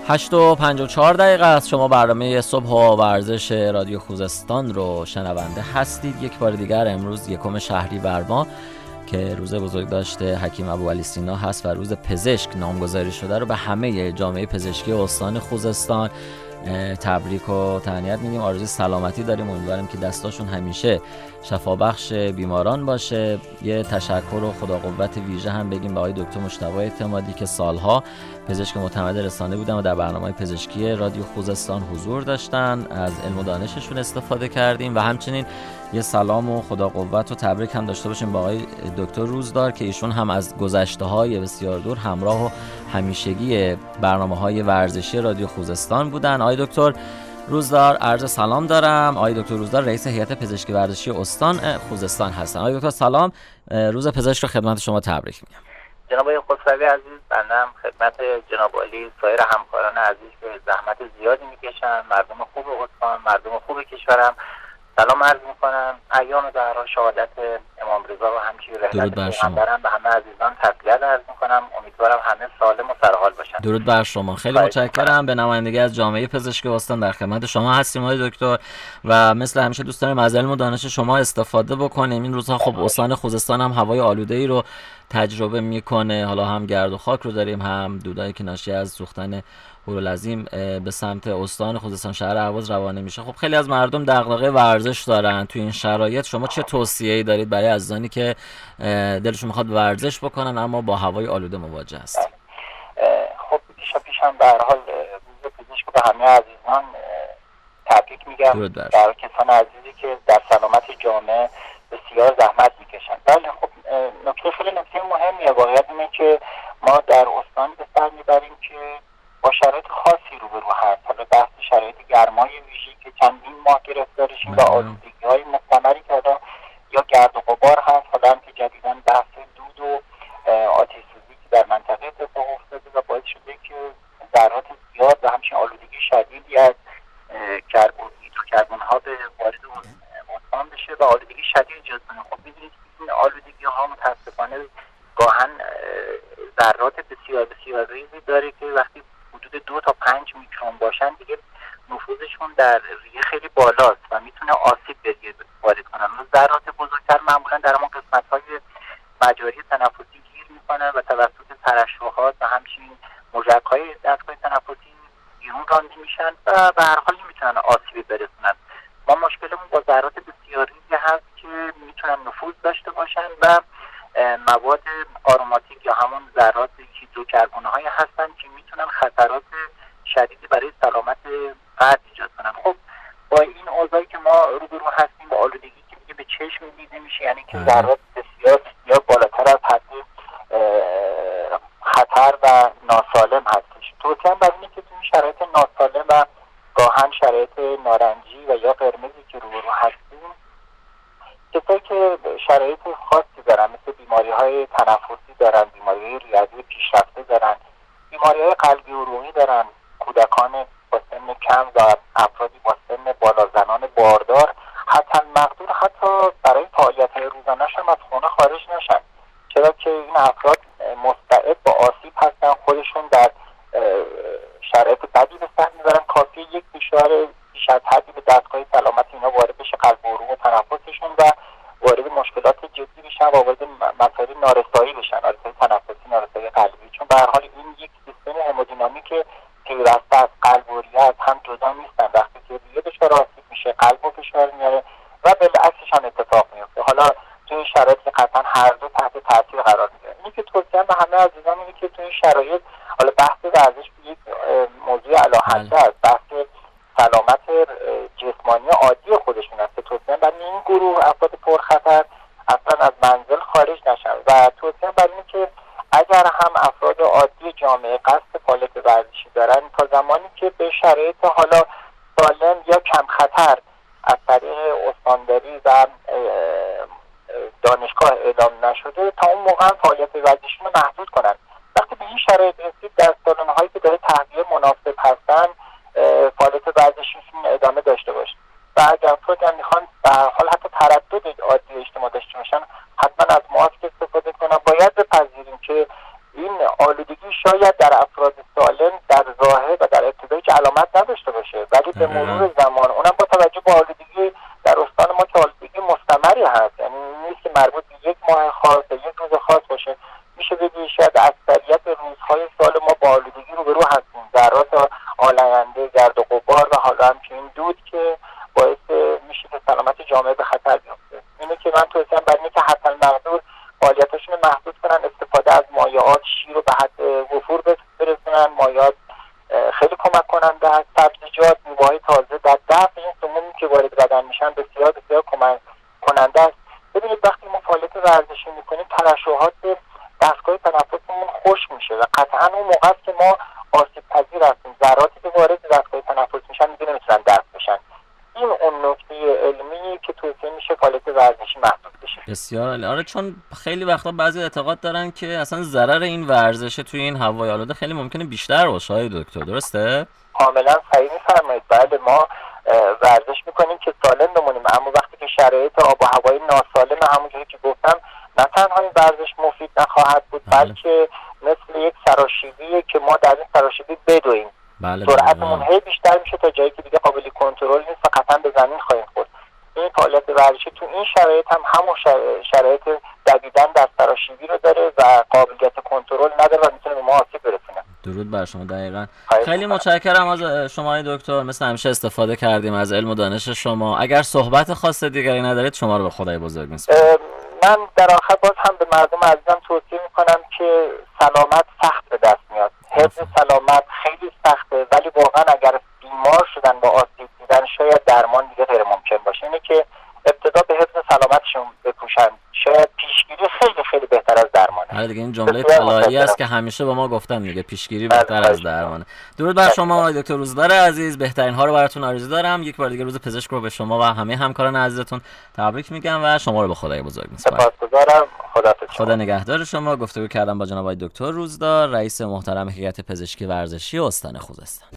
8:54 است. شما برنامه صبح و ورزش رادیو خوزستان رو شنونده هستید. یک بار دیگر امروز 1 شهریور که روز بزرگداشت حکیم ابوعلی سینا هست و روز پزشک نامگذاری شده رو به همه جامعه پزشکی استان خوزستان تبریک و تهنیت میگیم. آرزوی سلامتی داریم، امیدواریم که دستاشون همیشه شفابخش بیماران باشه. یه تشکر و خدا قوت ویژه هم بگیم به آقای دکتر مجتبی اعتمادی که سالها پزشک معتمد رسانه بودن و در برنامه پزشکی رادیو خوزستان حضور داشتن. از علم و دانششون استفاده کردیم و همچنین یه سلام و خدا قوت و تبریک هم داشته باشیم با آقای دکتر روزدار که ایشون هم از گذشته‌های بسیار دور همراه و همیشگی برنامه‌های ورزشی رادیو خوزستان بودن. آقای دکتر روزدار عرض سلام دارم. آقای دکتر روزدار رئیس هیئت پزشکی ورزشی استان خوزستان هستن. آقای دکتر سلام، روز پزشک رو خدمت شما تبریک میگم. جناب آقای خسروی عزیز، بنده هم خدمت جناب عالی سایر همکاران عزیز که زحمت زیادی میکشن، مردم خوب استان، مردم خوب کشورم سلام عرض میکنم. ایام در شهادت امام رضا و همچنین رحلت پیغمبرم به همه عزیزان تسلیت عرض میکنم. امیدوارم همه سالم و سرحال باشن. درود بر شما. خیلی متشکرم. به نمایندگی از جامعه پزشکی استان در خدمت شما هستیم آقای دکتر و مثل همیشه دوست داریم از علم و دانش شما استفاده بکنیم. این روزها خب استان خوزستان هم هوای آلوده‌ای رو تجربه میکنه، حالا هم گرد و خاک رو داریم، هم دودایی که ناشی از سوختن هورالعظیم به سمت استان خوزستان شهر اهواز روانه میشه. خب خیلی از مردم دغدغه ورزش دارن. تو این شرایط شما چه توصیه‌ای دارید برای عزیزانی که دلشون میخواد ورزش بکنن اما با هوای آلوده مواجه هستن؟ خب پیشم به هر حال روز پزشک به همه عزیزان تبریک میگم، برای کسان عزیزی که در سلامت جامعه بسیار زحمت میکشن. بله خب خیلی نکته مهمیه. واقعیت اینه که ما در استان به سر میبریم که با شرایط خاصی روبرو هست. حالا بحث شرایط گرمای ویژه‌ای که چندین ماه گرفتارشیم و آلودگی‌های مستمری که حالا یا گرد و غبار هست، حالا هم که جدیداً بحث دود و آتش سوزی که در منطقه اتفاق افتاده و باعث شده که ذرات زیاد و همچنین آلودگی شدیدی از کربن‌ها به وارد استان بشه و آلودگی شدید ایجاد کنه. خب می‌دونید این آلودگی‌ها متأسفانه گاهن ذرات بسیار ریزی داره که وقتی حدود 2 تا 5 میکرون باشن دیگه نفوذشون در ریه خیلی بالاست و میتونه آسیب وارد کنن. ذرات بزرگتر معمولا در اون قسمت‌های مجاری تنفسی گیر میکنن و توسط ترشحات و همچنین موج‌های دستگاه تنفسی بیرون رانده میشن و به هر حال نمیتونن آسیبی برسونن. ما مشکلمون با ذرات بسیار ریزی هست که میتونن نفوذ داشته باشن و مواد آروماتیک یا همون ذرات هیدروکربن‌هایی هستن که میتونن خطرات شدیدی برای سلامت فرد ایجاد کنن. خب با این اوضاعی که ما روبرو هستیم با آلودگی که دیگه به چشم دیده میشه، یعنی که ذرات بسیار بالاتر از حد خطر و ناسالم هستش. توصیه بر اینه که تو این شرایط ناسالم و گاهن شرایط نارنجی و یا قرمزی که روبرو هستیم، کسایی که شرایط خاصی دارن مثل بیماری‌های تنفسی دارن، بیماری‌های ریوی پیشرفته دارن، بیماری‌های قلبی و عروقی دارن، کودکان با سن کم و افرادی با سن بالا، زنان باردار، حتی مقدور حتی برای فعالیت‌های روزانه‌شون از خونه خارج نشن، چرا که این افراد مستعد با آسیب هستن، خودشون در شرایط بدی به سر میبرن. کافیه یک فشار بیش از حدی به دستگاه سلامت اینا وارد بشه، قلب و عروق و تنفسشون، و وارد مشکلات جدی بشن و وارد مسائل نارسایی بشن، نارسایی تنفسی، نارسایی قلبی. چون به هر حال این یک سیستم همودینامیک پیوسته از قلب و ریه از هم جدا نیستن. وقتی که ریه دچار آسیب میشه قلب و فشار میاره و بالعکسش هم اتفاق میفته. حالا تو این شرایط که قطعا هر دو تحت تاثیر قرار میگیره. اینی که توصیه به همه عزیزان اینه که تو این شرایط، حالا بحث ورزش یک موضوع علاهنده است، بحث سلامت جسمانی عادی خودشون است. توصیه بر این گروه افراد پرخطر اصلا از منزل خارج نشن و توصیه بر اینه که اگر هم افراد عادی جامعه قصد فعالیت ورزشی دارن، تا زمانی که به شرایط حالا سالم یا کم خطر از طریق استانداری و دانشگاه اعلام نشده، تا اون موقع فعالیت ورزشی رو محدود کنن. وقتی به این شرایط رسید، در سالن‌هایی که داره تغذیه مناسب هستن فعالیت ورزشیشون ادامه داشته باشه و اگر افراد هم میخوان به هر حال حتی تردد عادی اجتماع داشته باشن، حتما از ماسک استفاده کنن. باید بپذیریم که این آلودگی شاید در افراد سالم در ظاهر و در که علامت نداشته باشه، ولی به مرور زمان اونم با توجه به آلودگی در استان ما که آلودگی مستمری هست، یعنی نیست که مربوط به یک ماه خاص یا یک روز خاص باشه، میشه بگی شاید اکثریت روزهای سال ما با آلودگی روبرو هستیم، ذرات آلاینده، گرد و غبار و حالا همچنین دود که باعث میشه که سلامت جامعه به خطر بیفته. اینه که من توصیه‌ام بر اینه که حتی المقدور فعالیتاشون رو محدود کنن، استفاده از مایعات شیر رو به حد وفور برسونن. مایعات خیلی کمک کننده است. سبزیجات، میوه‌های تازه در دفع این سمومی که وارد بدن میشن بسیار بسیار کمک کننده است. ببینید وقتی ما فعالیت ورزشی میکنیم ترشحات دستگاه تنفسمون خشک میشه و قطعا اون موقع است که ما آسیب پذیر هستیم. ذراتی که وارد دستگاه تنفس میشن دیگه نمیتونن دفع بشن. این اون نکته علمی که توصیه میشه فعالیت ورزشی محدود بشه. بسیار عالی. آره، چون خیلی وقتا بعضی اعتقاد دارن که اصلا ضرر این ورزش توی این هوای آلوده خیلی ممکنه بیشتر باشه. های دکتر درسته؟ کاملا صحیح میفرمایید. بله، ما ورزش میکنیم که سالم بمونیم، اما وقتی که شرایط آب و هوایی ناسالم همونجوری که گفتم، نه تنها این ورزش مفید نخواهد بود بلکه مثل یک سراشیبیه که ما در این سراشیبی بدویم. سرعتمون هی بیشتر میشه تا جایی که دیگه قابل کنترل نیست و قطعا به زمین خواهیم خورد. این فعالیت ورزشی تو این شرایط هم همون شرایط دویدن در سراشیبی رو داره و قابلیت کنترل نداره و میتونه به ما آسیب برسونه. درود بر شما. دقیقاً. خیلی متشکرم از شما دکتر، مثل همیشه استفاده کردیم از علم و دانش شما. اگر صحبت خاص دیگری ندارید شما رو به خدای بزرگ میسپارم. من در آخر باز هم به مردم عزیزم توصیه میکنم که سلامت سخت به دست میاد. حفظ سلامت خیلی سخته، ولی واقعا اگر بیمار شدن با آسیب دیدن شاید درمان دیگه غیر ممکن باشه. اینه که ابتدا به حفظ سلامتشون بکوشن، شاید پیشگیری خیلی خیلی بهتر از درمانه. آره دیگه، این جمله طلایی است که همیشه با ما گفتن دیگه، پیشگیری بهتر از درمانه. درود بر شما آقای دکتر روزدار عزیز، بهترین ها رو براتون آرزو دارم. یک بار دیگه روز پزشک رو به شما و همه همکاران عزیزتون تبریک میگم و شما رو به خدای بزرگ میسپارم. سپاسگزارم. خدا نگهدار شما. گفتگو کردم با جناب آقای دکتر روزدار، رئیس محترم هیئت پزشکی ورزشی استان خوزستان.